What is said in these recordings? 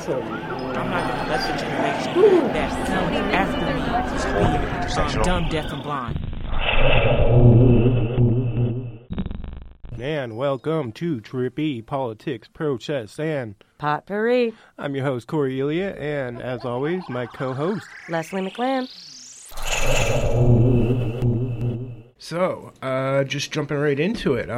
I'm not gonna let the generation that's coming after me be dumb, deaf, and blind. And welcome to Trippy Politics, Protest, and Potpourri. I'm your host, Corey Elia, and as always, my co-host, Leslie McLean. So, just jumping right into it,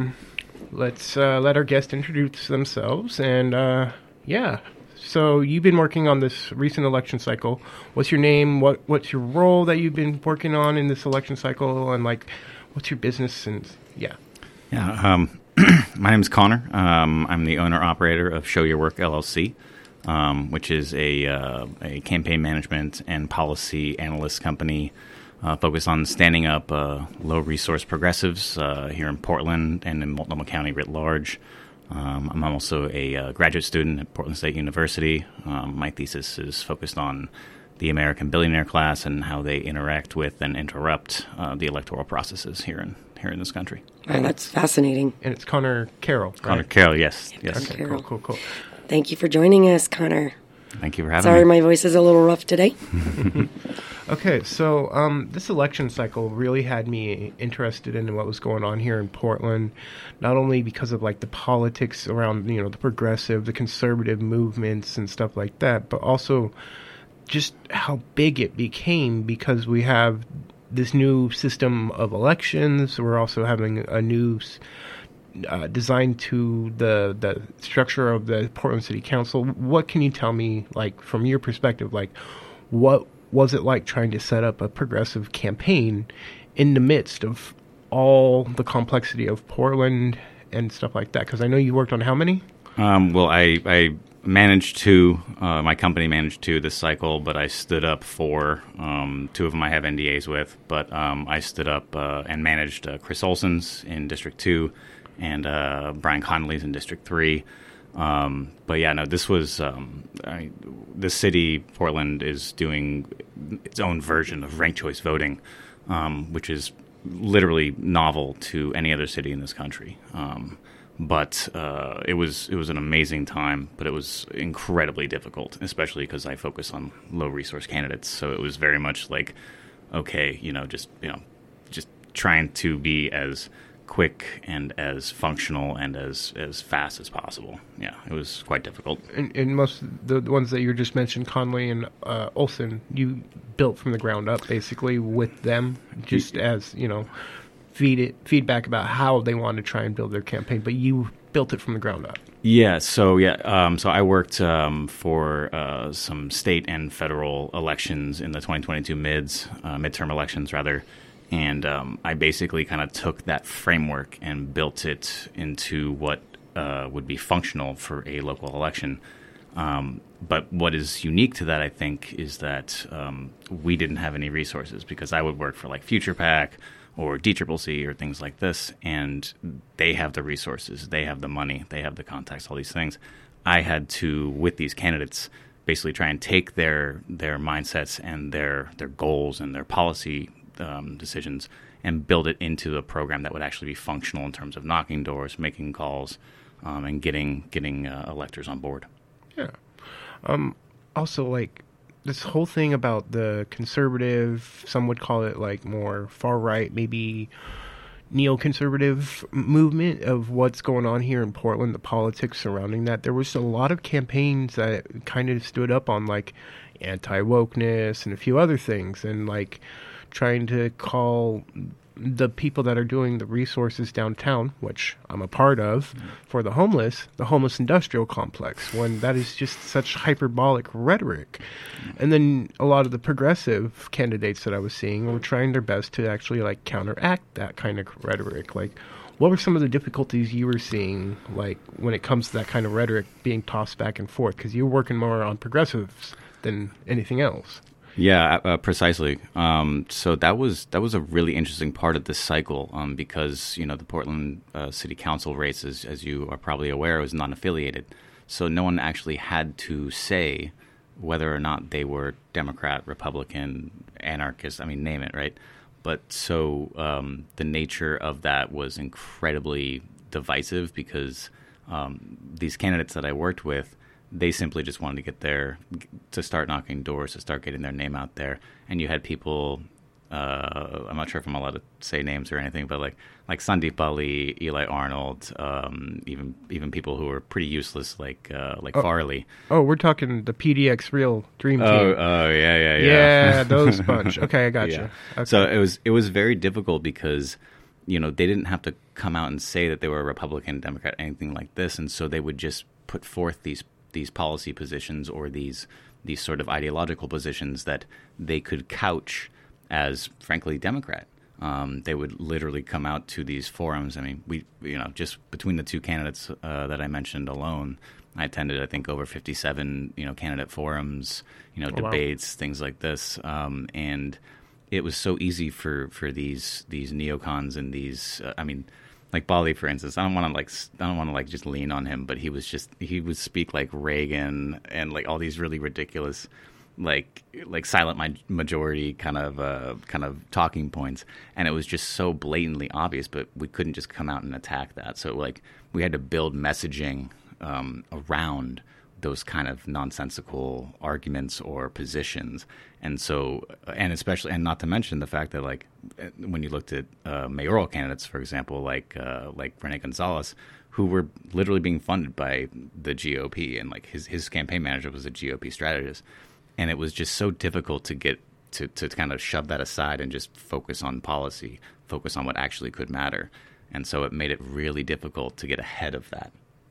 let's let our guests introduce themselves, and yeah. So, you've been working on this recent election cycle. What's your name? What's your role that you've been working on in this election cycle, and what's your business? And yeah. Yeah, my name is Connor. I'm the owner-operator of Show Your Work LLC, which is a campaign management and policy analyst company focused on standing up low-resource progressives here in Portland and in Multnomah County writ large. I'm also a graduate student at Portland State University. My thesis is focused on the American billionaire class and how they interact with and interrupt the electoral processes here in this country. Wow, that's fascinating. And it's Connor Carroll, right? Connor Carroll, yes. Okay, Carroll. Cool. Thank you for joining us, Connor. Thank you for having Sorry, me. my voice is a little rough today. Okay, so this election cycle really had me interested in what was going on here in Portland, not only because of the politics around the progressive, the conservative movements and stuff like that, but also just how big it became because we have this new system of elections. We're also having a new design to the structure of the Portland City Council. What can you tell me, from your perspective, what was it like trying to set up a progressive campaign in the midst of all the complexity of Portland and stuff like that? Because I know you worked on how many? Well, I managed to, my company managed to this cycle, but I stood up for two of them I have NDAs with, but I stood up and managed Chris Olson's in District 2 and Brian Connolly's in District 3. But yeah, no, this was, the city, Portland, is doing its own version of ranked choice voting, which is literally novel to any other city in this country. But it was an amazing time, but it was incredibly difficult, especially because I focus on low resource candidates. So it was very much just trying to be as quick and as functional and as fast as possible. Yeah, it was quite difficult. And most of the ones that you just mentioned, Conley and Olson, you built from the ground up basically with them, just as feedback about how they want to try and build their campaign, but you built it from the ground up. Yeah, so I worked for some state and federal elections in the 2022 midterm elections rather, and I basically kind of took that framework and built it into what would be functional for a local election. But what is unique to that, I think, is that we didn't have any resources because I would work for Future PAC or DCCC or things like this, and they have the resources, they have the money, they have the contacts, all these things. I had to, with these candidates, basically try and take their mindsets and their goals and their policy decisions and build it into a program that would actually be functional in terms of knocking doors, making calls, and getting electors on board. Yeah. Also, this whole thing about the conservative, some would call it more far right, maybe neoconservative movement of what's going on here in Portland, the politics surrounding that. There was a lot of campaigns that kind of stood up on anti-wokeness and a few other things, and trying to call the people that are doing the resources downtown, which I'm a part of, for the homeless industrial complex, when that is just such hyperbolic rhetoric. And then a lot of the progressive candidates that I was seeing were trying their best to actually counteract that kind of rhetoric. What were some of the difficulties you were seeing, when it comes to that kind of rhetoric being tossed back and forth? Because you're working more on progressives than anything else. Yeah, precisely. So that was a really interesting part of this cycle because the Portland City Council race, as you are probably aware, was non-affiliated. So no one actually had to say whether or not they were Democrat, Republican, anarchist. I mean, name it, right? But so the nature of that was incredibly divisive because these candidates that I worked with, They simply just wanted to get there, to start knocking doors, to start getting their name out there. And you had people, I'm not sure if I'm allowed to say names or anything, but like Sandeep Bali, Eli Arnold, even people who were pretty useless, like Farley. Oh, we're talking the PDX Real Dream Team. Oh, yeah. Yeah, those bunch. Okay, I got you. Yeah. Okay. So it was very difficult because, they didn't have to come out and say that they were a Republican, Democrat, anything like this, and so they would just put forth these policy positions or these sort of ideological positions that they could couch as, frankly, Democrat. They would literally come out to these forums. I mean, we just between the two candidates that I mentioned alone, I attended, I think, over 57 candidate forums, debates, things like this, and it was so easy for these neocons and these like Bali, for instance. I don't want to just lean on him, but he would speak like Reagan and like all these really ridiculous like silent majority kind of talking points, and it was just so blatantly obvious. But we couldn't just come out and attack that. So like we had to build messaging around those kind of nonsensical arguments or positions. And so, and especially, and not to mention the fact that like when you looked at mayoral candidates, for example, like Rene Gonzalez, who were literally being funded by the GOP, and like his campaign manager was a GOP strategist, and it was just so difficult to get to kind of shove that aside and just focus on policy, focus on what actually could matter. And so it made it really difficult to get ahead of that.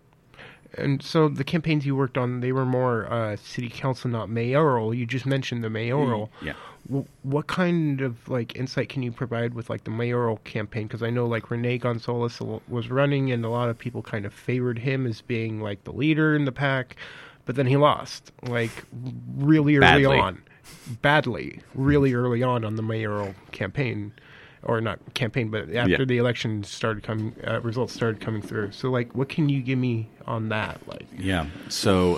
And so the campaigns you worked on, they were more city council, not mayoral. You just mentioned the mayoral. Yeah. What kind of like insight can you provide with like the mayoral campaign? Because I know like Rene Gonzalez was running, and a lot of people kind of favored him as being like the leader in the pack, but then he lost like really early on, really early on the mayoral campaign. Or not campaign, but after the election started coming, results started coming through. So, like, what can you give me on that? Like, yeah. So,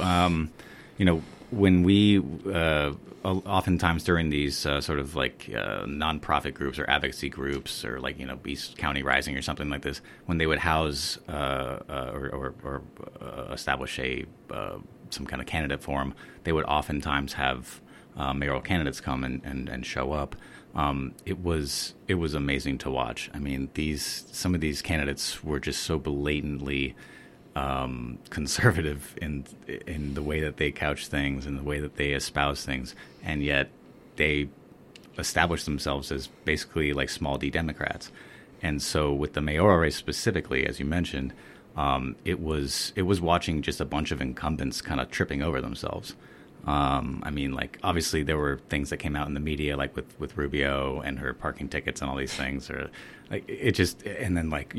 when we oftentimes during these sort of like nonprofit groups or advocacy groups, or like East County Rising or something like this, when they would house or establish a some kind of candidate forum, they would oftentimes have mayoral candidates come and show up. It was amazing to watch. I mean, some of these candidates were just so blatantly conservative in the way that they couch things and the way that they espouse things, and yet they established themselves as basically like small D Democrats. And so with the mayoral race specifically, as you mentioned, it was watching just a bunch of incumbents kind of tripping over themselves. I mean, like, obviously there were things that came out in the media, like with Rubio and her parking tickets and all these things, or like it just, and then like,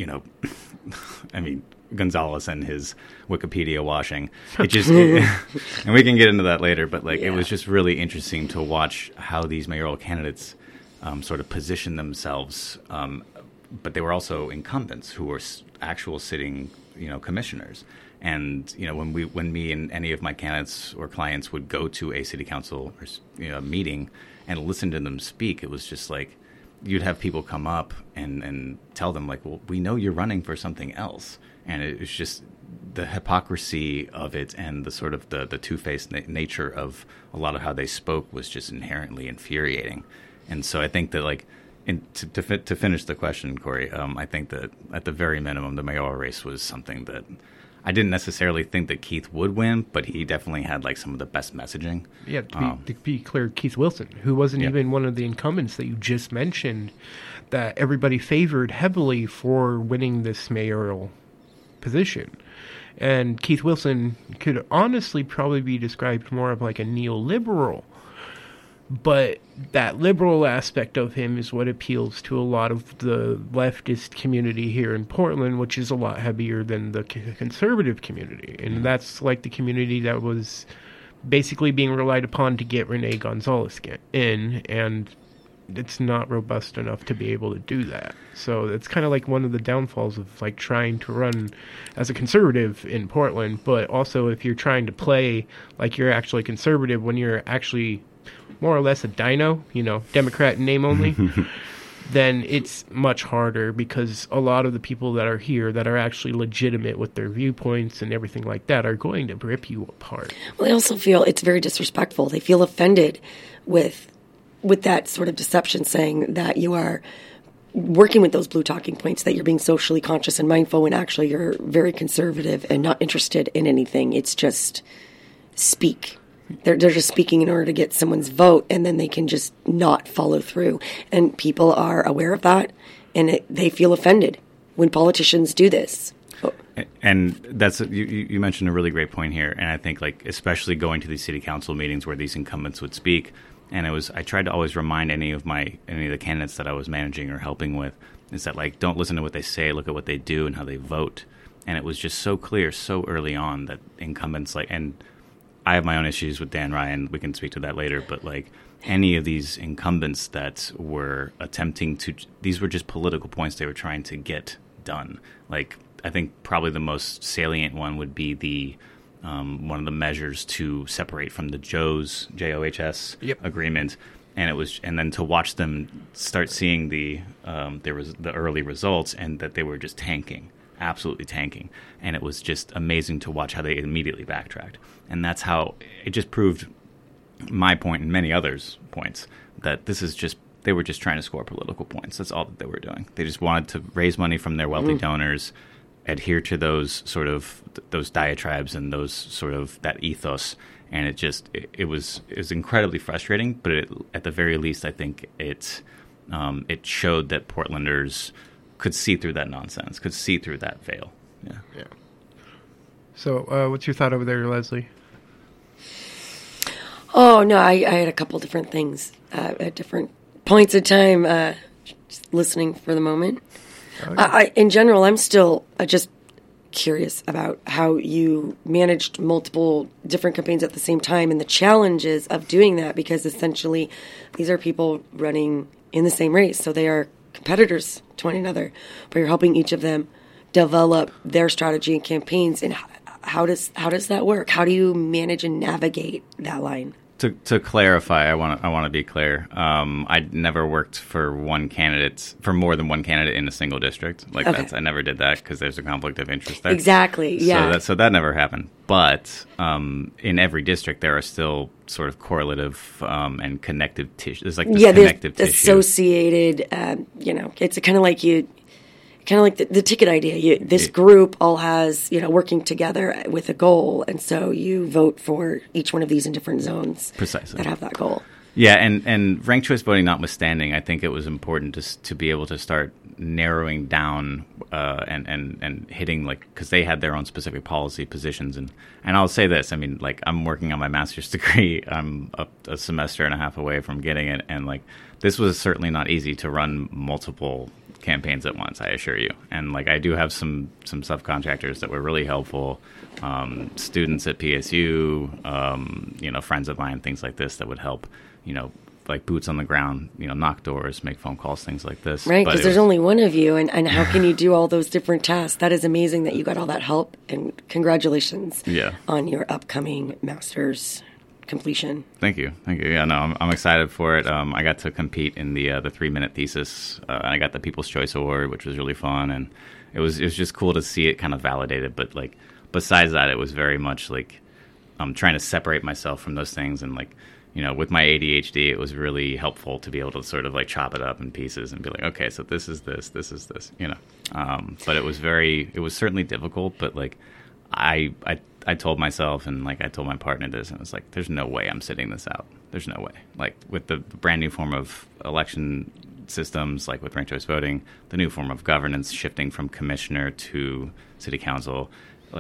I mean, Gonzalez and his Wikipedia washing, it just, and we can get into that later, but like, it was just really interesting to watch how these mayoral candidates sort of position themselves, but they were also incumbents who were actual sitting, commissioners. And when me and any of my candidates or clients would go to a city council or meeting and listen to them speak, it was just like you'd have people come up and tell them like, well, we know you're running for something else, and it was just the hypocrisy of it and the sort of the two-faced nature of a lot of how they spoke was just inherently infuriating. And so I think that like. To finish the question, Corey, I think that at the very minimum, the mayoral race was something that I didn't necessarily think that Keith would win, but he definitely had like some of the best messaging. Yeah, to be clear, Keith Wilson, who wasn't even one of the incumbents that you just mentioned, that everybody favored heavily for winning this mayoral position. And Keith Wilson could honestly probably be described more of like a neoliberal. But that liberal aspect of him is what appeals to a lot of the leftist community here in Portland, which is a lot heavier than the conservative community. And that's like the community that was basically being relied upon to get Rene Gonzalez in, and it's not robust enough to be able to do that. So it's kind of like one of the downfalls of like trying to run as a conservative in Portland, but also if you're trying to play like you're actually conservative when you're actually more or less a dino, Democrat in name only, then it's much harder because a lot of the people that are here that are actually legitimate with their viewpoints and everything like that are going to rip you apart. Well, I also feel it's very disrespectful. They feel offended with that sort of deception, saying that you are working with those blue talking points, that you're being socially conscious and mindful when actually you're very conservative and not interested in anything. It's just speak. They're just speaking in order to get someone's vote, and then they can just not follow through. And people are aware of that, and they feel offended when politicians do this. And that's you mentioned a really great point here, and I think like especially going to these city council meetings where these incumbents would speak, and I tried to always remind any of the candidates that I was managing or helping with is that like don't listen to what they say, look at what they do and how they vote. And it was just so clear so early on that incumbents and I have my own issues with Dan Ryan. We can speak to that later. But like any of these incumbents that were these were just political points they were trying to get done. Like I think probably the most salient one would be the one of the measures to separate from the JOHS agreement. And then to watch them start seeing the early results and that they were just tanking. Absolutely tanking. And it was just amazing to watch how they immediately backtracked. And that's how it just proved my point and many others' points that they were just trying to score political points. That's all that they were doing. They just wanted to raise money from their wealthy donors, adhere to those sort of those diatribes and those sort of that ethos. And it was incredibly frustrating. But at the very least, I think it showed that Portlanders could see through that nonsense, could see through that veil. Yeah. So what's your thought over there, Leslie? Oh, no, I had a couple different things at different points in time, just listening for the moment. Okay. In general, I'm still just curious about how you managed multiple different campaigns at the same time and the challenges of doing that, because essentially these are people running in the same race, so they are competitors to one another, but you're helping each of them develop their strategy and campaigns. And how does that work? How do you manage and navigate that line? To clarify, I want to be clear. I never worked for more than one candidate in a single district. I never did that because there's a conflict of interest there. Exactly. Yeah. So that never happened. But in every district, there are still sort of correlative and connective tissue. There's like this connective tissue. Associated. It's kind of like the ticket idea. This group all has, working together with a goal. And so you vote for each one of these in different zones. Precisely. That have that goal. Yeah. And ranked choice voting notwithstanding, I think it was important to be able to start narrowing down and hitting, because they had their own specific policy positions. And I'll say this, I'm working on my master's degree. I'm a semester and a half away from getting it. And this was certainly not easy to run multiple campaigns at once, I assure you. And I do have some subcontractors that were really helpful, students at PSU, friends of mine, things like this that would help, boots on the ground, knock doors, make phone calls, things like this. Right, because there's only one of you, and how can you do all those different tasks? That is amazing that you got all that help, and congratulations on your upcoming master's completion. Thank you. Yeah, no, I'm excited for it. I got to compete in the 3-minute thesis, and I got the People's Choice Award, which was really fun, and it was just cool to see it kind of validated. But besides that, it was very much I'm trying to separate myself from those things, and with my ADHD, it was really helpful to be able to sort of chop it up in pieces and be okay, so this is this, but it was certainly difficult, but I told myself and I told my partner this, and it was there's no way I'm sitting this out. There's no way. With the brand new form of election systems, with ranked choice voting, the new form of governance shifting from commissioner to city council,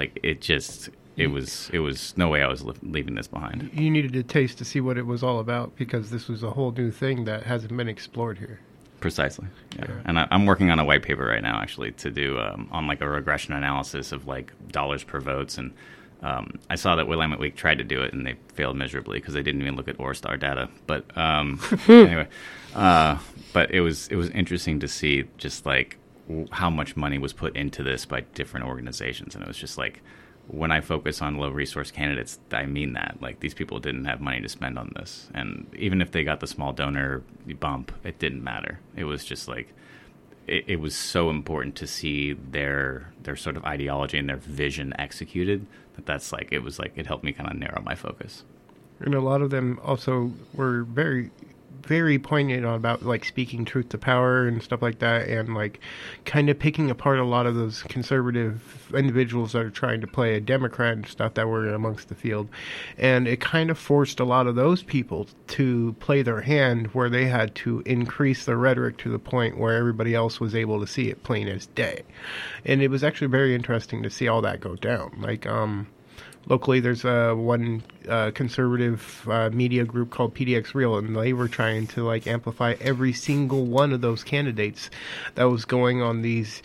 it was no way I was leaving this behind. You needed a taste to see what it was all about, because this was a whole new thing that hasn't been explored here. Precisely. Yeah. And I'm working on a white paper right now, actually, to do on a regression analysis of dollars per votes. And I saw that Willamette Week tried to do it, and they failed miserably because they didn't even look at Orstar data. But anyway, but it was interesting to see just how much money was put into this by different organizations, and it was just when I focus on low resource candidates, I mean that. Like, these people didn't have money to spend on this. And even if they got the small donor bump, it didn't matter. It was just like, it was so important to see their sort of ideology and their vision executed that's like, it was like, it helped me kind of narrow my focus. And a lot of them also were very, very poignant about like speaking truth to power and stuff like that, and like kind of picking apart a lot of those conservative individuals that are trying to play a Democrat and stuff that were amongst the field. And it kind of forced a lot of those people to play their hand, where they had to increase their rhetoric to the point where everybody else was able to see it plain as day. And it was actually very interesting to see all that go down. Like, locally, there's one conservative media group called PDX Real, and they were trying to like amplify every single one of those candidates that was going on these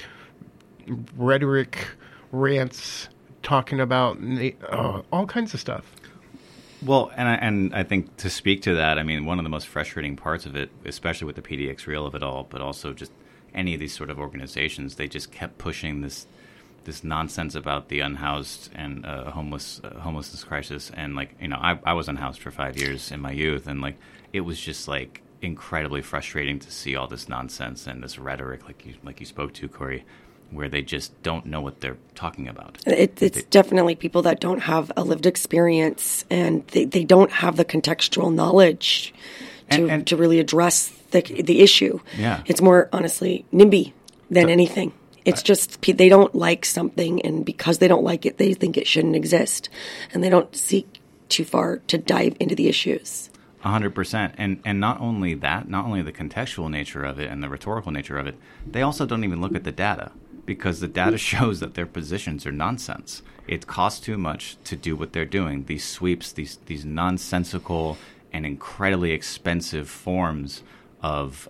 rhetoric rants, talking about all kinds of stuff. Well, and I think to speak to that, I mean, one of the most frustrating parts of it, especially with the PDX Real of it all, but also just any of these sort of organizations, they just kept pushing this nonsense about the unhoused and homelessness crisis. And like, you know, I was unhoused for 5 years in my youth, and like, it was just like incredibly frustrating to see all this nonsense and this rhetoric, like you spoke to, Corey, where they just don't know what they're talking about. It's definitely people that don't have a lived experience, and they don't have the contextual knowledge to really address the issue. Yeah. It's more, honestly, NIMBY than anything. It's just they don't like something, and because they don't like it, they think it shouldn't exist, and they don't seek too far to dive into the issues. 100%. And not only that, not only the contextual nature of it and the rhetorical nature of it, they also don't even look at the data, because the data shows that their positions are nonsense. It costs too much to do what they're doing. These sweeps, these nonsensical and incredibly expensive forms of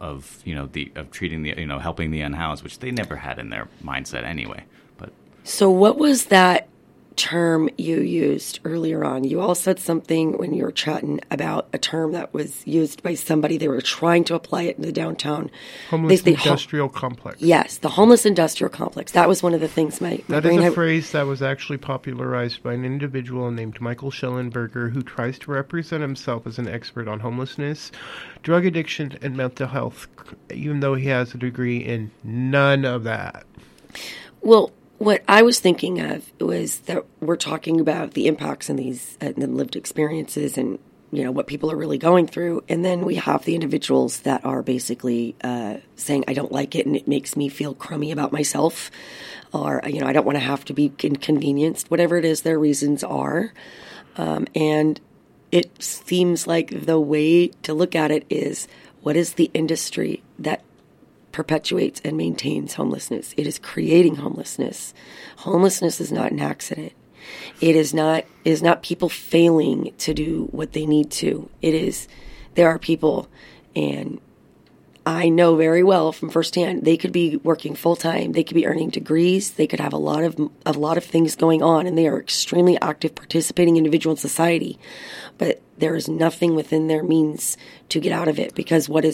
treating the, helping the unhoused, which they never had in their mindset anyway. But so what was that term you used earlier on? You all said something when you were chatting about a term that was used by somebody. They were trying to apply it in the downtown homeless industrial complex. Yes, the homeless industrial complex. That was one of the things my that brain is a had. phrase that was actually popularized by an individual named Michael Schellenberger, who tries to represent himself as an expert on homelessness, drug addiction, and mental health, even though he has a degree in none of that. Well, what I was thinking of was that we're talking about the impacts and these the lived experiences and, what people are really going through. And then we have the individuals that are basically saying, I don't like it and it makes me feel crummy about myself. Or, I don't want to have to be inconvenienced, whatever it is their reasons are. And it seems like the way to look at it is, what is the industry that perpetuates and maintains homelessness? It is creating homelessness. Homelessness is not an accident. It is not people failing to do what they need to. There are people, and I know very well from firsthand, they could be working full time, they could be earning degrees, they could have a lot of things going on, and they are extremely active, participating individual in society. But there is nothing within their means to get out of it, because what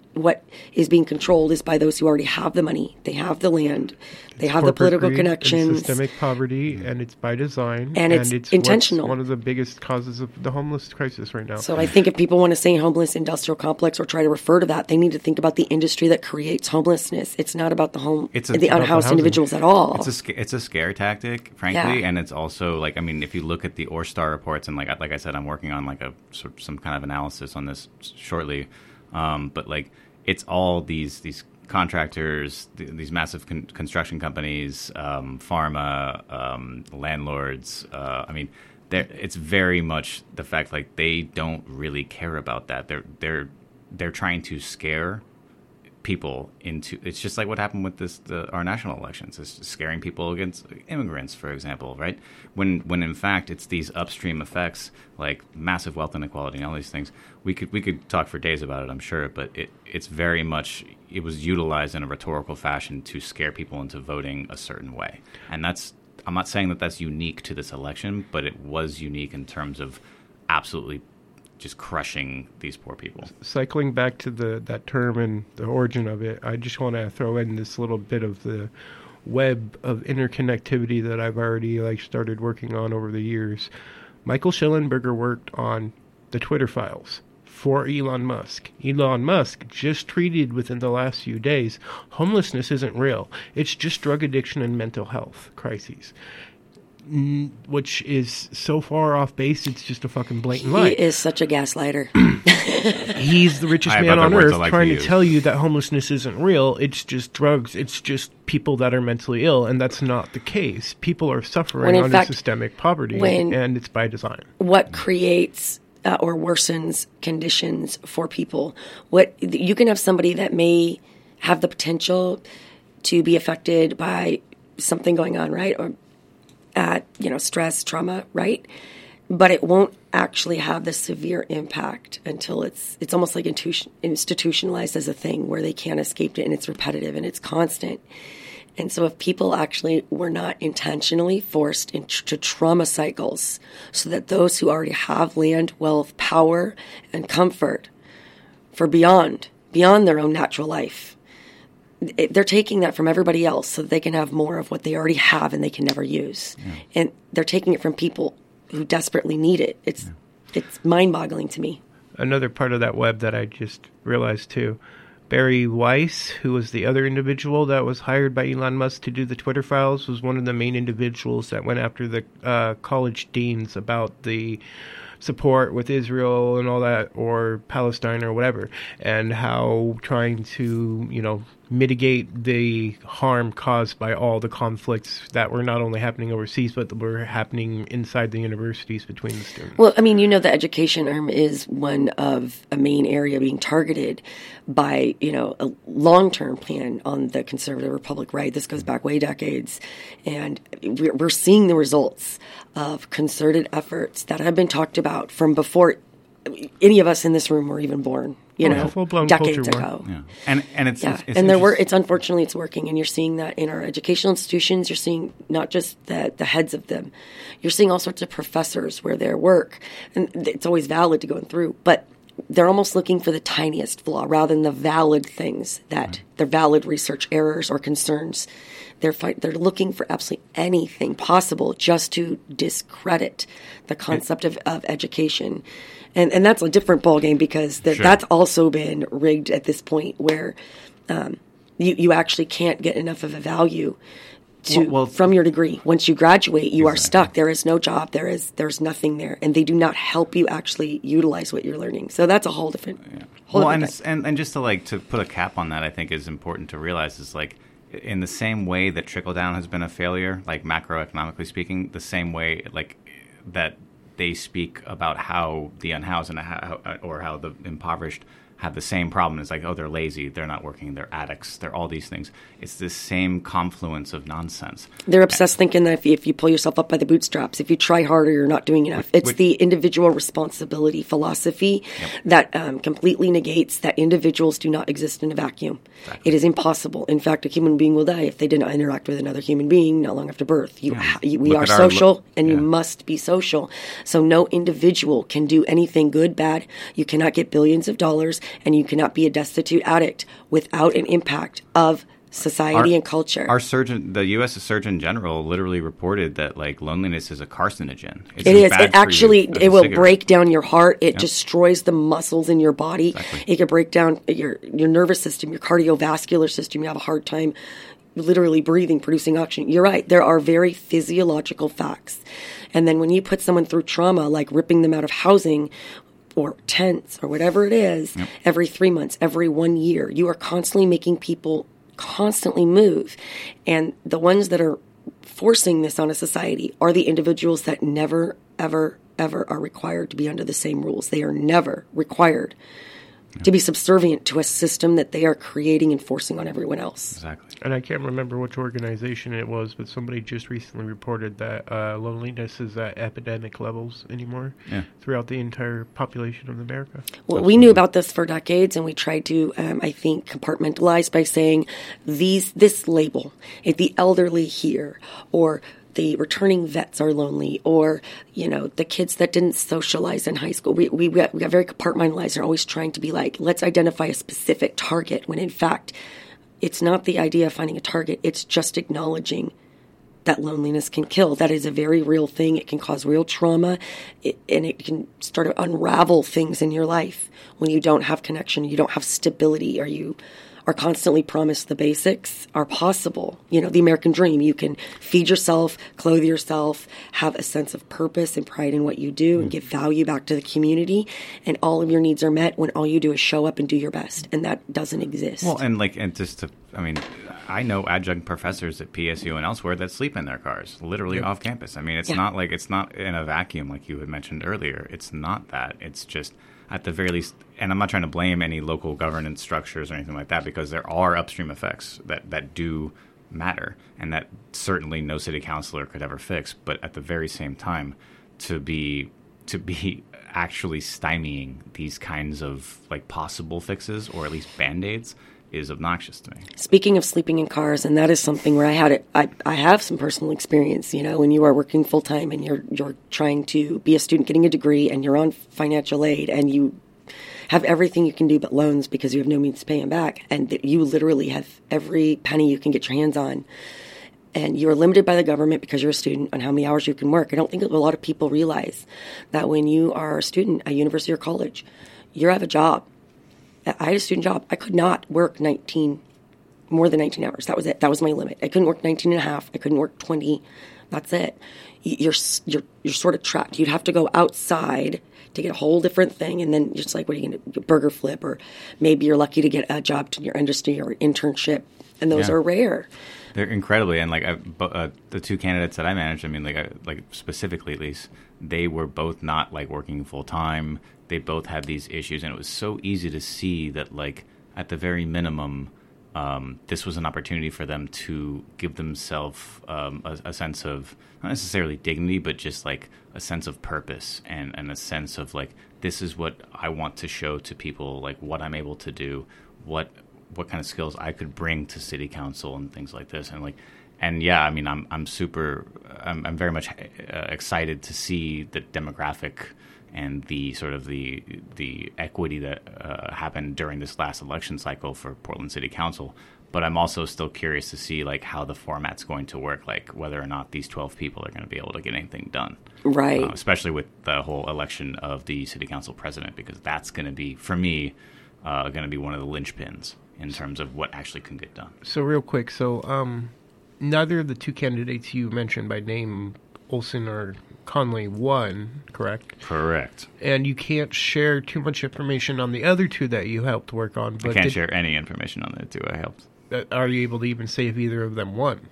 is being controlled is by those who already have the money. They have the land. They have the political connections. It's systemic poverty, and it's by design. And it's intentional. One of the biggest causes of the homeless crisis right now. So I think if people want to say homeless industrial complex or try to refer to that, they need to think about the industry that creates homelessness. It's not about the unhoused individuals at all. It's a scare tactic, frankly, and it's also like, I mean, if you look at the Orstar reports, and like I said, I'm working on like some kind of analysis on this shortly, but like, it's all these contractors, these massive construction companies, pharma, landlords. I mean, it's very much the fact like they don't really care about that. They're trying to scare people into. It's just like what happened with our national elections. It's scaring people against immigrants, for example, right? When in fact it's these upstream effects like massive wealth inequality and all these things. We could talk for days about it, I'm sure, but it's very much, it was utilized in a rhetorical fashion to scare people into voting a certain way. And I'm not saying that that's unique to this election, but it was unique in terms of absolutely just crushing these poor people. Cycling back to that term and the origin of it, I just want to throw in this little bit of web of interconnectivity that I've already like started working on over the years. Michael Schellenberger worked on the Twitter files for Elon Musk. Elon Musk just tweeted within the last few days, homelessness isn't real. It's just drug addiction and mental health crises. Which is so far off base, it's just a fucking blatant lie. He is such a gaslighter. He's the richest I have man on other words earth I like trying to to use. tell you that homelessness isn't real. It's just drugs. It's just people that are mentally ill, and that's not the case. People are suffering When in under fact, systemic poverty, when- and it's by design. What creates or worsens conditions for people? What you can have somebody that may have the potential to be affected by something going on, right? Or stress, trauma, right? But it won't actually have the severe impact until it's almost like institutionalized as a thing where they can't escape it, and it's repetitive and it's constant. And so if people actually were not intentionally forced into trauma cycles so that those who already have land, wealth, power, and comfort for beyond their own natural life, they're taking that from everybody else so that they can have more of what they already have and they can never use. Yeah. And they're taking it from people who desperately need it. It's mind-boggling to me. Another part of that web that I just realized too, Barry Weiss, who was the other individual that was hired by Elon Musk to do the Twitter files, was one of the main individuals that went after the college deans about the support with Israel and all that, or Palestine or whatever, and how trying to, mitigate the harm caused by all the conflicts that were not only happening overseas, but that were happening inside the universities between the students. Well, I mean, the education arm is one of a main area being targeted by, a long-term plan on the conservative Republic, right? This goes back way decades. And we're seeing the results of concerted efforts that have been talked about from before any of us in this room were even born, decades ago. Yeah. And it's it's unfortunately it's working, and you're seeing that in our educational institutions. You're seeing not just the heads of them, you're seeing all sorts of professors where their work, and it's always valid to go through, but they're almost looking for the tiniest flaw rather than the valid things that they're valid research errors or concerns. They're looking for absolutely anything possible just to discredit the concept of education. And that's a different ballgame because that's also been rigged at this point where you actually can't get enough of a value from your degree. Once you graduate, you are stuck. There is no job. There's nothing there. And they do not help you actually utilize what you're learning. So that's a whole different and just to put a cap on that, I think is important to realize is in the same way that trickle-down has been a failure, macroeconomically speaking, the same way that they speak about how the unhoused and how the impoverished have the same problem. It's they're lazy, they're not working, they're addicts, they're all these things. It's this same confluence of nonsense. They're obsessed thinking that if you pull yourself up by the bootstraps, if you try harder, you're not doing enough. It's the individual responsibility philosophy that completely negates that individuals do not exist in a vacuum. Exactly. It is impossible. In fact, a human being will die if they did not interact with another human being not long after birth. We are social, and you must be social. So no individual can do anything good, bad. You cannot get billions of dollars, and you cannot be a destitute addict without an impact of society and culture. The U.S. Surgeon General literally reported that loneliness is a carcinogen. It is. It will break down your heart. It destroys the muscles in your body. Exactly. It can break down your nervous system, your cardiovascular system. You have a hard time literally breathing, producing oxygen. You're right. There are very physiological facts. And then when you put someone through trauma, like ripping them out of housing or tents or whatever it is, every 3 months, every 1 year, you are constantly making people constantly move. And the ones that are forcing this on a society are the individuals that never, ever, ever are required to be under the same rules. They are never required to be subservient to a system that they are creating and forcing on everyone else. Exactly. And I can't remember which organization it was, but somebody just recently reported that loneliness is at epidemic levels anymore throughout the entire population of America. Well, we knew about this for decades, and we tried to, I think, compartmentalize by saying this label, if the elderly here, or the returning vets are lonely, or, the kids that didn't socialize in high school. We got very compartmentalized and always trying to be let's identify a specific target when in fact it's not the idea of finding a target. It's just acknowledging that loneliness can kill. That is a very real thing. It can cause real trauma, and it can start to unravel things in your life when you don't have connection, you don't have stability, or you are constantly promised the basics are possible. You know, the American dream. You can feed yourself, clothe yourself, have a sense of purpose and pride in what you do, and give value back to the community, and all of your needs are met when all you do is show up and do your best, and that doesn't exist. Well, and just to, I mean, I know adjunct professors at PSU and elsewhere that sleep in their cars, literally off campus. I mean, it's not like, it's not in a vacuum like you had mentioned earlier. It's not that. It's just, at the very least, and I'm not trying to blame any local governance structures or anything like that, because there are upstream effects that do matter, and that certainly no city councilor could ever fix. But at the very same time, to be actually stymieing these kinds of like possible fixes, or at least band-aids, is obnoxious to me. Speaking of sleeping in cars, and that is something where I have some personal experience. You know, when you are working full time and you're trying to be a student getting a degree, and you're on financial aid, and you have everything you can do but loans because you have no means to pay them back, and you literally have every penny you can get your hands on, and you're limited by the government because you're a student on how many hours you can work. I don't think a lot of people realize that when you are a student at university or college, you have a job. I had a student job. I could not work more than 19 hours. That was it. That was my limit. I couldn't work 19 and a half. I couldn't work 20. That's it. You're sort of trapped. You'd have to go outside to get a whole different thing, and then you're just like, what are you going to do? Burger flip, or maybe you're lucky to get a job to your industry or internship, and those are rare. They're incredibly, and like the two candidates that I managed, I mean, like specifically at least, they were both not like working full time. They both had these issues, and it was so easy to see that, like, at the very minimum, this was an opportunity for them to give themselves a sense of, not necessarily dignity, but just like a sense of purpose, and a sense of like, this is what I want to show to people, like what I'm able to do, what kind of skills I could bring to city council and things like this. And like, and yeah, I mean, I'm very much excited to see the demographic and the sort of the equity that happened during this last election cycle for Portland City Council. But I'm also still curious to see like how the format's going to work, like whether or not these 12 people are going to be able to get anything done. Right. Especially with the whole election of the city council president, because that's going to be, for me, going to be one of the linchpins in terms of what actually can get done. So real quick, neither of the two candidates you mentioned by name, Olson or Conley, won, correct? Correct. And you can't share too much information on the other two that you helped work on. But I can't share any information on the two I helped. Are you able to even say if either of them won?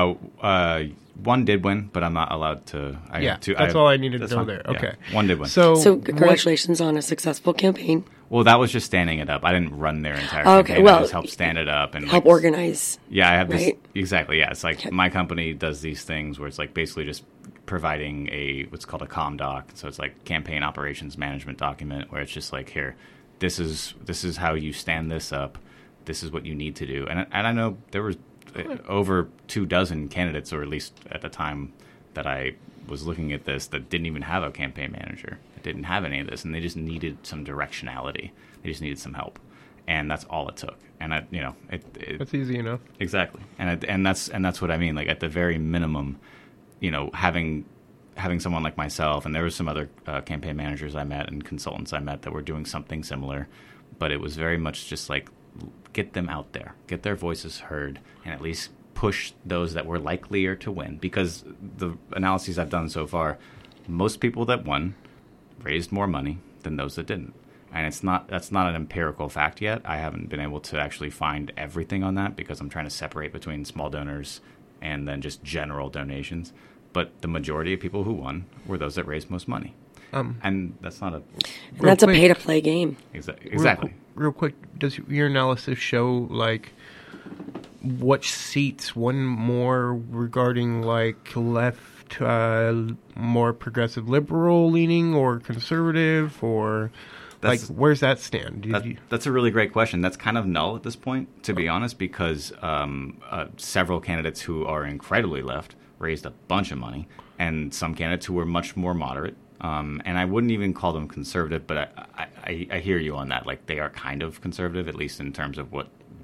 One did win, but I'm not allowed to. That's all I needed to know there. Okay. Yeah, one did win. So congratulations on a successful campaign. Well, that was just standing it up. I didn't run their entire campaign. Well, I just helped stand it up and help organize. Yeah, I have this. Right? Exactly. Yeah, it's like my company does these things where it's like basically just providing what's called a comm doc. So it's like campaign operations management document where it's just like, here, this is how you stand this up. This is what you need to do. And I know there was over 24 candidates, or at least at the time that I was looking at this, that didn't even have a campaign manager. That didn't have any of this, and they just needed some directionality. They just needed some help, and that's all it took. And that's easy enough. Exactly, and that's what I mean. Like at the very minimum, having someone like myself, and there was some other campaign managers I met and consultants I met that were doing something similar, but it was very much just like, get them out there, get their voices heard, and at least push those that were likelier to win. Because the analyses I've done so far, most people that won raised more money than those that didn't. And that's not an empirical fact yet. I haven't been able to actually find everything on that because I'm trying to separate between small donors and then just general donations. But the majority of people who won were those that raised most money. And that's not a... That's a pay-to-play game. Exactly. Real quick, does your analysis show, like, which seats won more regarding, like, left, more progressive liberal leaning or conservative, or... where's that stand? That's a really great question. That's kind of null at this point, to be honest, because several candidates who are incredibly left raised a bunch of money, and some candidates who were much more moderate. And I wouldn't even call them conservative, but I hear you on that. Like, they are kind of conservative, at least in terms of what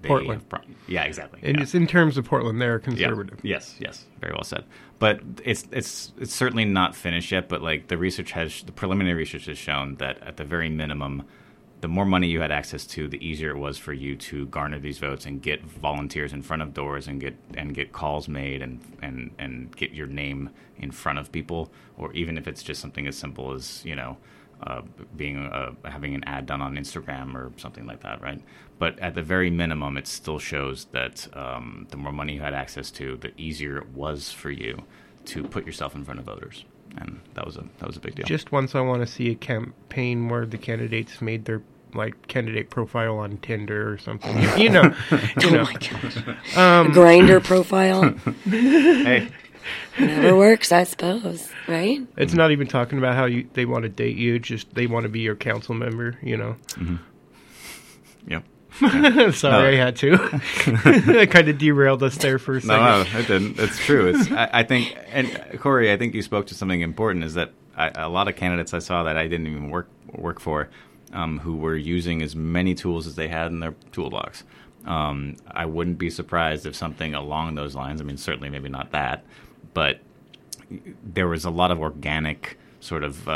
Portland. Yeah, exactly. And yeah. it's in terms of Portland, they're Yeah. conservative. Yes, very well said. But it's certainly not finished yet. But like the preliminary research has shown that at the very minimum, the more money you had access to, the easier it was for you to garner these votes and get volunteers in front of doors and get calls made and get your name in front of people, or even if it's just something as simple as having an ad done on Instagram or something like that, right? But at the very minimum, it still shows that the more money you had access to, the easier it was for you to put yourself in front of voters, and that was a big deal. Just once, I want to see a campaign where the candidates made their candidate profile on Tinder or something. You know. Oh my gosh. A Grindr profile. Hey. Never works, I suppose, right? It's not even talking about how they want to date you. Just they want to be your council member. You know. Mm-hmm. Yep. Sorry, I had to. I kind of derailed us there for a second. No, it didn't. It's true. I think, and Corey, I think you spoke to something important. Is that a lot of candidates I saw that I didn't even work for, who were using as many tools as they had in their toolbox. I wouldn't be surprised if something along those lines. I mean, certainly maybe not that, but there was a lot of organic sort of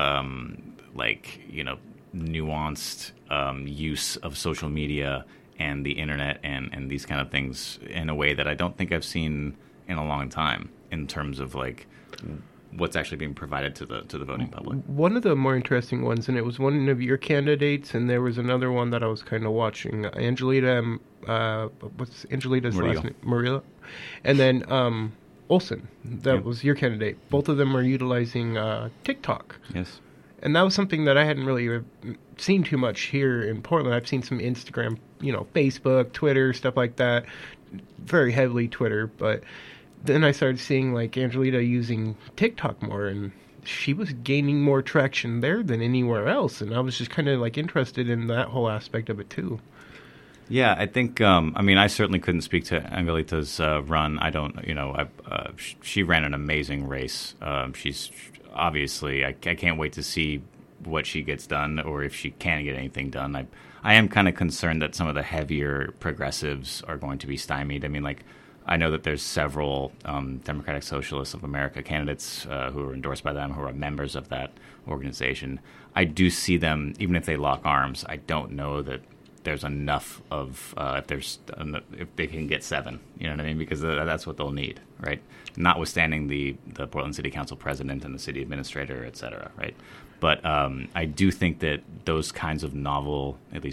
nuanced use of social media and the internet and these kind of things in a way that I don't think I've seen in a long time in terms of like what's actually being provided to the voting public. One of the more interesting ones, and it was one of your candidates, and there was another one that I was kind of watching, Angelita, what's Angelita's last name? Murillo. And then Olson, that was your candidate. Both of them are utilizing TikTok. Yes. And that was something that I hadn't really seen too much here in Portland. I've seen some Instagram, Facebook, Twitter, stuff like that. Very heavily Twitter. But then I started seeing like Angelita using TikTok more, and she was gaining more traction there than anywhere else. And I was just kind of like interested in that whole aspect of it too. Yeah, I think, I certainly couldn't speak to Angelita's run. I don't, she ran an amazing race. She's obviously, I can't wait to see what she gets done or if she can get anything done. I am kind of concerned that some of the heavier progressives are going to be stymied. I mean, like, I know that there's several Democratic Socialists of America candidates who are endorsed by them, who are members of that organization. I do see them, even if they lock arms, I don't know that there's enough of if they can get 7, you know what I mean? Because that's what they'll need, right? Notwithstanding the Portland City Council president and the city administrator, et cetera, right? But I do think that those kinds of novel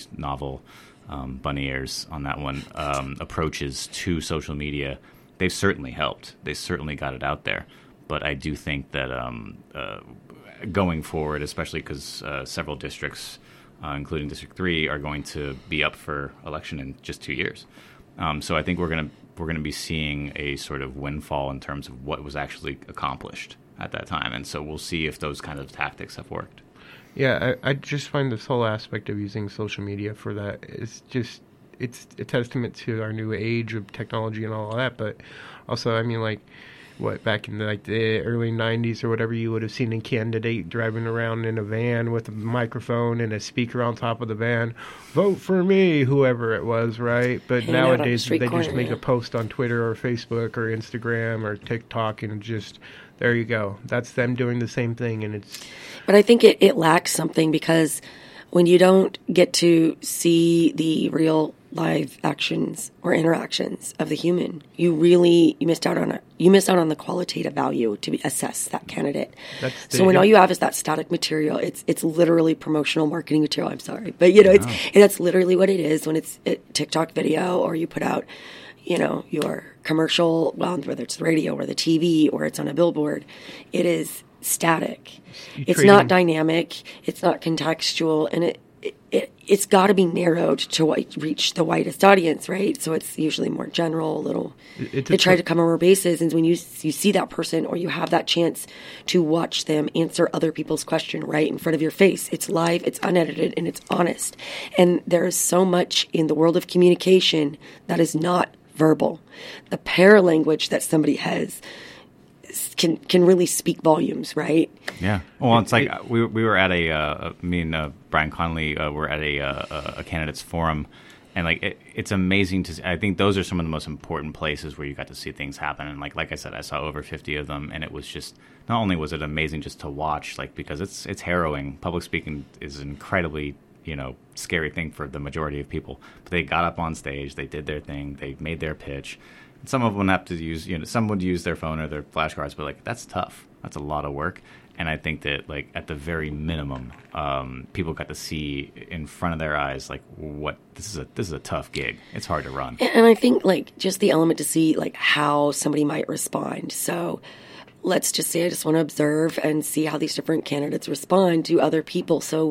bunny ears on that one approaches to social media, they've certainly helped. They certainly got it out there. But I do think that going forward, especially because several districts, including District 3, are going to be up for election in just 2 years. So I think we're going to be seeing a sort of windfall in terms of what was actually accomplished at that time. And so we'll see if those kind of tactics have worked. Yeah, I just find this whole aspect of using social media for that is just, it's a testament to our new age of technology and all of that. But also, I mean, like, back in the early 90s or whatever, you would have seen a candidate driving around in a van with a microphone and a speaker on top of the van, vote for me, whoever it was, right? But nowadays they just make a post on Twitter or Facebook or Instagram or TikTok, and just, there you go. That's them doing the same thing. And it's... But I think it lacks something, because when you don't get to see the real live actions or interactions of the human, you missed out on the qualitative value to assess that candidate. So when all you have is that static material, it's literally promotional marketing material. I'm sorry, but that's literally what it is when it's a TikTok video, or you put out your commercial, well, whether it's the radio or the TV or it's on a billboard. It is static. It's not dynamic. It's not contextual, and it's got to be narrowed to reach the widest audience, right? So it's usually more general, they try to cover more bases. And when you see that person, or you have that chance to watch them answer other people's question right in front of your face, it's live, it's unedited, and it's honest. And there is so much in the world of communication that is not verbal. The paralanguage that somebody has can really speak volumes, right? Yeah. Well, it's like we were at me and Brian Conley were at a candidates forum, And like it's amazing to see. I think those are some of the most important places where you got to see things happen. And like I said, I saw over 50 of them, and it was just, not only was it amazing just to watch, like, because it's harrowing. Public speaking is an incredibly, scary thing for the majority of people. But they got up on stage, they did their thing, they made their pitch. And some of them have to use, some would use their phone or their flashcards, but like that's tough. That's a lot of work. And I think that, like, at the very minimum, people got to see in front of their eyes, like, what this is a tough gig. It's hard to run. And I think, like, just the element to see, like, how somebody might respond. So let's just say I just want to observe and see how these different candidates respond to other people. So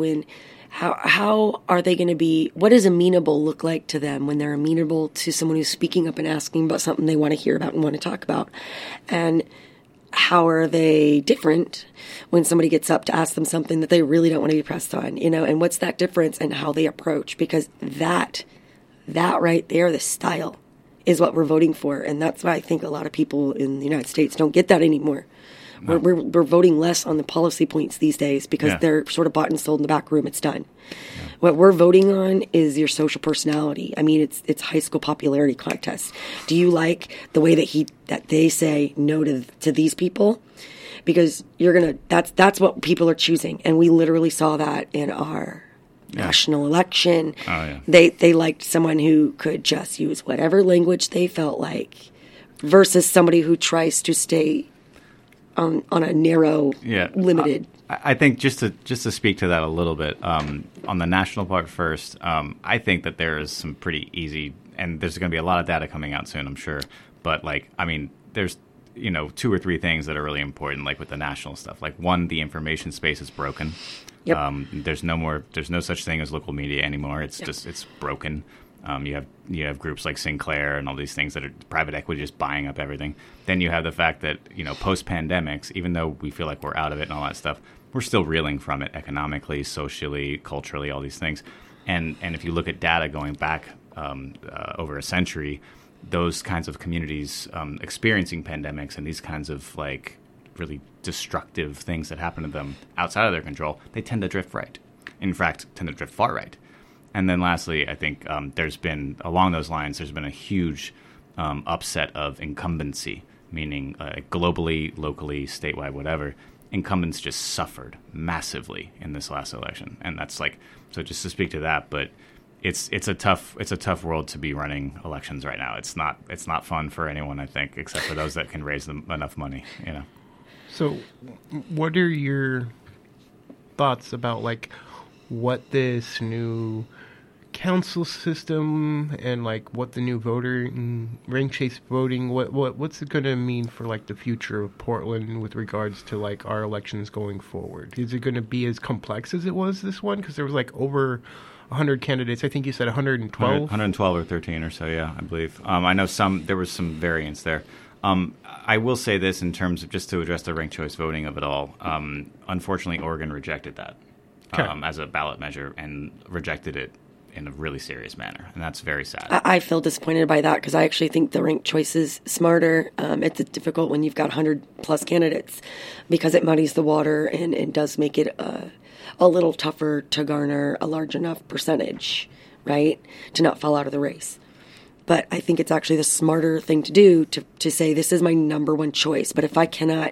how are they going to be, what does amenable look like to them when they're amenable to someone who's speaking up and asking about something they want to hear about and want to talk about? And how are they different when somebody gets up to ask them something that they really don't want to be pressed on, and what's that difference and how they approach? Because that right there, the style, is what we're voting for. And that's why I think a lot of people in the United States don't get that anymore. No. We're voting less on the policy points these days because they're sort of bought and sold in the back room. It's done. Yeah. What we're voting on is your social personality. I mean, it's high school popularity contest. Do you like the way that they say no to these people? Because that's what people are choosing, and we literally saw that in our national election. Oh, yeah. They liked someone who could just use whatever language they felt like, versus somebody who tries to stay on a narrow, limited. I think just to speak to that a little bit, on the national part first, I think that there is some pretty easy, and there's going to be a lot of data coming out soon, I'm sure. But there's 2 or 3 things that are really important, like with the national stuff. Like, one, the information space is broken. Yep. There's no such thing as local media anymore. It's it's broken. You have groups like Sinclair and all these things that are private equity just buying up everything. Then you have the fact that, post-pandemics, even though we feel like we're out of it and all that stuff, we're still reeling from it economically, socially, culturally, all these things. And if you look at data going back over a century, those kinds of communities experiencing pandemics and these kinds of, like, really destructive things that happen to them outside of their control, they tend to drift right. In fact, tend to drift far right. And then lastly, I think there's been, along those lines, there's been a huge upset of incumbency, meaning globally, locally, statewide, whatever. Incumbents just suffered massively in this last election. And that's so just to speak to that, but it's a tough world to be running elections right now. It's not fun for anyone, I think, except for those that can raise enough money, So what are your thoughts about, like, what this new council system and, like, what the new voter and rank-based voting, what's it going to mean for, like, the future of Portland with regards to, like, our elections going forward? Is it going to be as complex as it was this one? Because there was, like, over 100 candidates. I think you said 112? 112 or 13 or so, yeah, I believe. I know there was some variance there. I will say this in terms of, just to address the ranked choice voting of it all. Unfortunately, Oregon rejected that as a ballot measure and rejected it in a really serious manner, and that's very sad. I feel disappointed by that because I actually think the ranked choice is smarter. It's difficult when you've got 100-plus candidates because it muddies the water and does make it a little tougher to garner a large enough percentage, right, to not fall out of the race. But I think it's actually the smarter thing to do to say this is my number one choice. But if I can't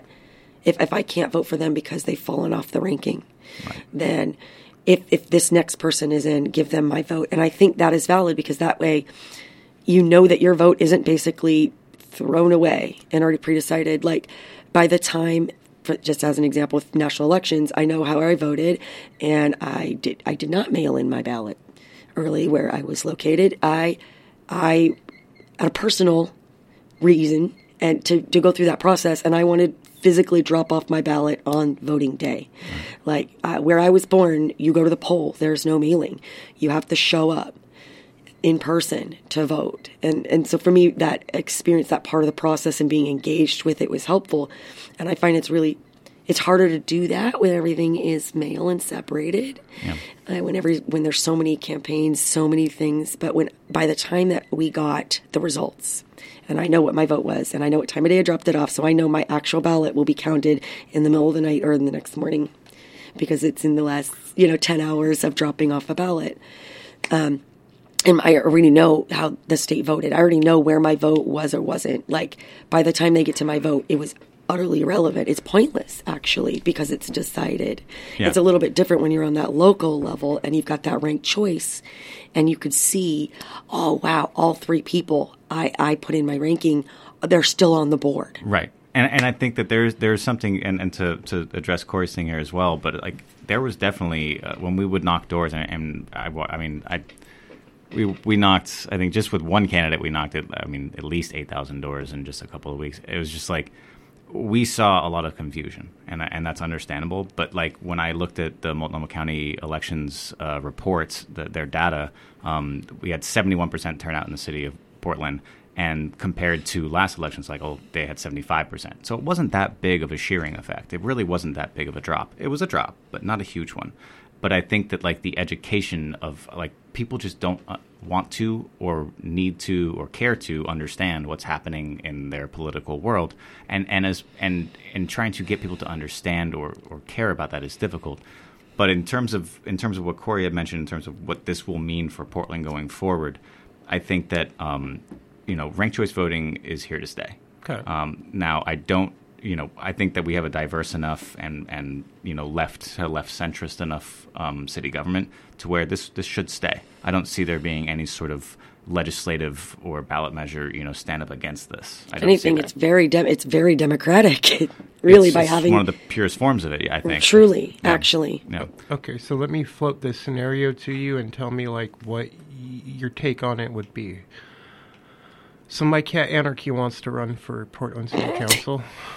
vote for them because they've fallen off the ranking, right, then if this next person is in, give them my vote. And I think that is valid because that way that your vote isn't basically thrown away and already pre-decided. Like, by the time, just as an example with national elections, I know how I voted, and I did not mail in my ballot early where I was located. I had a personal reason and to go through that process, and I wanted physically drop off my ballot on voting day. Like, where I was born, you go to the poll, there's no mailing. You have to show up in person to vote. And so for me, that experience, that part of the process and being engaged with it was helpful. And I find it's harder to do that when everything is mail and separated. Yeah. When there's so many campaigns, so many things. But by the time that we got the results, and I know what my vote was, and I know what time of day I dropped it off, so I know my actual ballot will be counted in the middle of the night or in the next morning because it's in the last 10 hours of dropping off a ballot. and I already know how the state voted. I already know where my vote was or wasn't. Like, by the time they get to my vote, it was utterly irrelevant. It's pointless, actually, because it's decided. Yeah. It's a little bit different when you're on that local level and you've got that ranked choice, and you could see, oh, wow, all 3 people I put in my ranking, they're still on the board. Right. And I think that there's something, and to address Corey's thing here as well, but like there was definitely, when we would knock doors, we knocked, I think just with one candidate, we knocked at least 8,000 doors in just a couple of weeks. It was just like, we saw a lot of confusion, and that's understandable. But like when I looked at the Multnomah County elections reports, their data, we had 71% turnout in the city of Portland, and compared to last election cycle, they had 75%. So it wasn't that big of a shearing effect. It really wasn't that big of a drop. It was a drop, but not a huge one. But I think that like the education of like people just don't want to or need to or care to understand what's happening in their political world, and trying to get people to understand or care about that is difficult. But in terms of what Corey had mentioned, in terms of what this will mean for Portland going forward, I think that ranked choice voting is here to stay. Okay. Now I think that we have a diverse enough and left centrist enough city government to where this should stay. I don't see there being any sort of legislative or ballot measure stand up against this. If anything, it's very democratic. Really, it's by having one of the purest forms of it, I think. Truly, Yeah. actually. Yeah. Okay, so let me float this scenario to you and tell me like what your take on it would be. So my cat Anarchy wants to run for Portland City Council.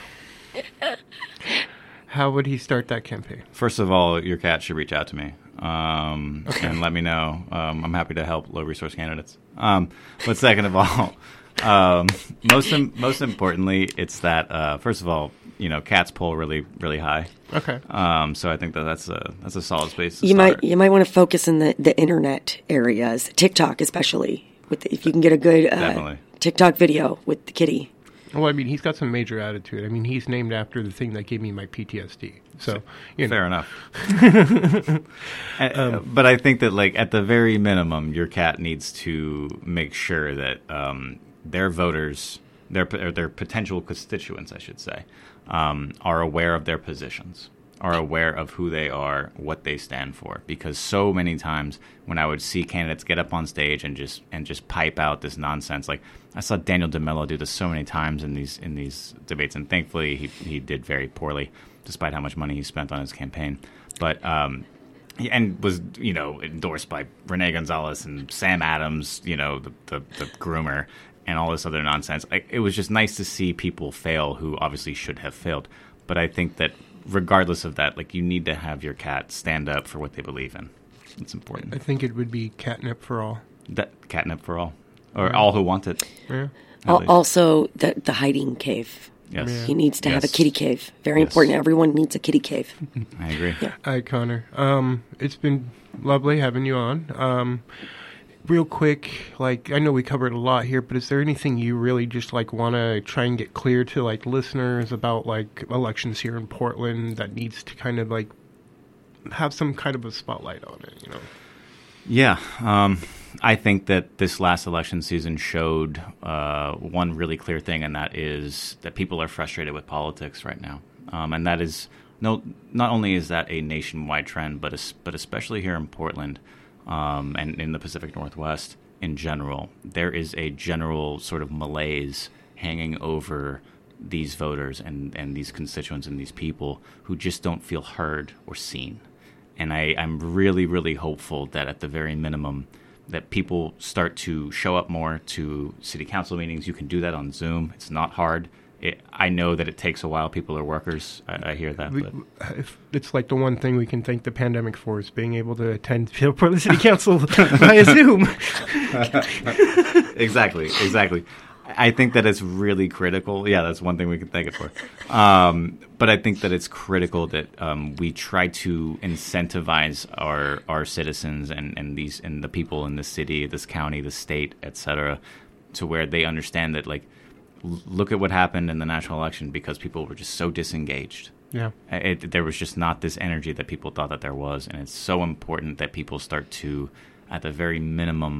How would he start that campaign? First of all, your cat should reach out to me and let me know. I'm happy to help low-resource candidates. But second of all, most importantly, it's that first of all, cats pull really, really high. Okay. So I think that's a solid space. To You start. might want to focus in the internet areas, TikTok especially. If you can get a good Definitely. TikTok video with the kitty. Well, I mean, he's got some major attitude. I mean, he's named after the thing that gave me my PTSD. So, Fair enough. But I think that, like, at the very minimum, your cat needs to make sure that their voters, their potential constituents, I should say, are aware of their positions, are aware of who they are, what they stand for. Because so many times when I would see candidates get up on stage and just pipe out this nonsense, like I saw Daniel DeMello do this so many times in these debates, and thankfully he did very poorly, despite how much money he spent on his campaign. But and was endorsed by Renee Gonzalez and Sam Adams, the groomer, and all this other nonsense. It was just nice to see people fail who obviously should have failed. But I think that regardless of that, like, you need to have your cat stand up for what they believe in. It's important. I think it would be catnip for all. Catnip for all, or all who want it. Yeah. Also, the hiding cave. Yes. Yeah. He needs to have a Yes. kitty cave. Very Yes. important. Everyone needs a kitty cave. I agree. Yeah. Hi, Connor. It's been lovely having you on. Real quick, like, I know we covered a lot here, but is there anything you really just, like, want to try and get clear to, like, listeners about, like, elections here in Portland that needs to kind of, like, have some kind of a spotlight on it, Yeah. I think that this last election season showed one really clear thing, and that is that people are frustrated with politics right now. And that is not only is that a nationwide trend, but especially here in Portland and in the Pacific Northwest in general, there is a general sort of malaise hanging over these voters and these constituents and these people who just don't feel heard or seen. And I'm really, really hopeful that at the very minimum that people start to show up more to city council meetings. You can do that on Zoom. It's not hard. I know that it takes a while. People are workers. I hear that. But If it's like the one thing we can thank the pandemic for is being able to attend Portland City Council via Zoom. Exactly. I think that it's really critical. Yeah, that's one thing we can thank it for. But I think that it's critical that we try to incentivize our citizens and the people in the city, this county, the state, etc., to where they understand that, like, look at what happened in the national election because people were just so disengaged. Yeah. There was just not this energy that people thought that there was, and it's so important that people start to, at the very minimum,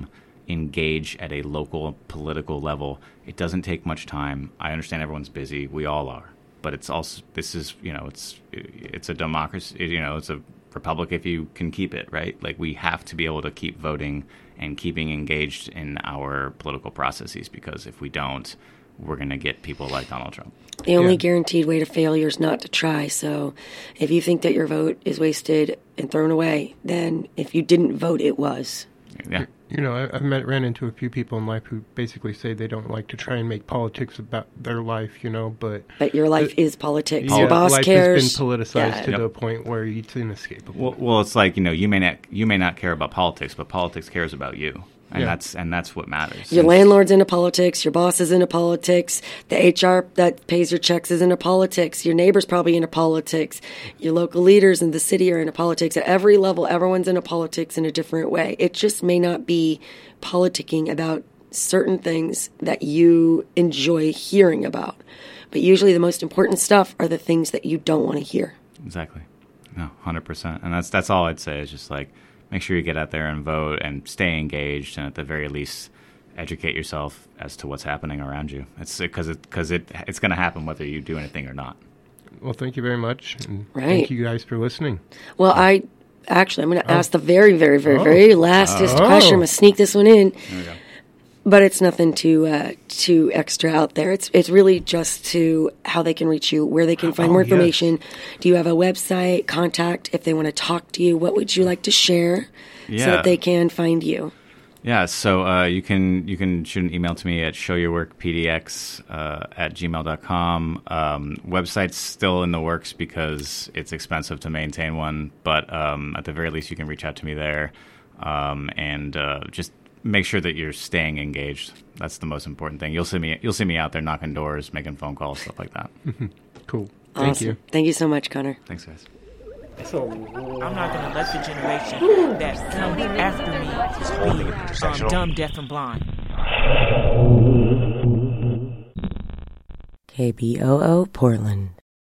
engage at a local political level. It doesn't take much time. I understand everyone's busy. We all are. But it's also, this is, it's a democracy, it's a republic if you can keep it, right? Like, we have to be able to keep voting and keeping engaged in our political processes, because if we don't, we're going to get people like Donald Trump. The only guaranteed way to failure is not to try. So if you think that your vote is wasted and thrown away, then if you didn't vote, it was. Yeah. I've ran into a few people in life who basically say they don't like to try and make politics about their life, but your life is politics. Yeah, Your boss life cares. has been politicized to Yep. the point where it's inescapable. Well, it's like, you may not care about politics, but politics cares about you. And that's what matters. Your landlord's into politics. Your boss is into politics. The HR that pays your checks is into politics. Your neighbor's probably into politics. Your local leaders in the city are into politics. At every level, everyone's into politics in a different way. It just may not be politicking about certain things that you enjoy hearing about. But usually the most important stuff are the things that you don't want to hear. Exactly. No, 100%. And that's all I'd say is just like, make sure you get out there and vote and stay engaged, and at the very least, educate yourself as to what's happening around you. It's because it's going to happen whether you do anything or not. Well, thank you very much. And Right. Thank you guys for listening. Well, I'm going to ask the very, very, very, very lastest question. I'm going to sneak this one in. There we go. But it's nothing too extra out there. It's really just to how they can reach you, where they can find more information. Do you have a website, contact, if they want to talk to you? What would you like to share so that they can find you? Yeah, so you can shoot an email to me at showyourworkpdx at gmail.com. Website's still in the works because it's expensive to maintain one, but at the very least you can reach out to me there, and just make sure that you're staying engaged. That's the most important thing. You'll see me out there knocking doors, making phone calls, stuff like that. Cool. Awesome. Thank you. Thank you so much, Connor. Thanks, guys. I'm not gonna let the generation that's coming after me be dumb, deaf, and blind. KBOO Portland.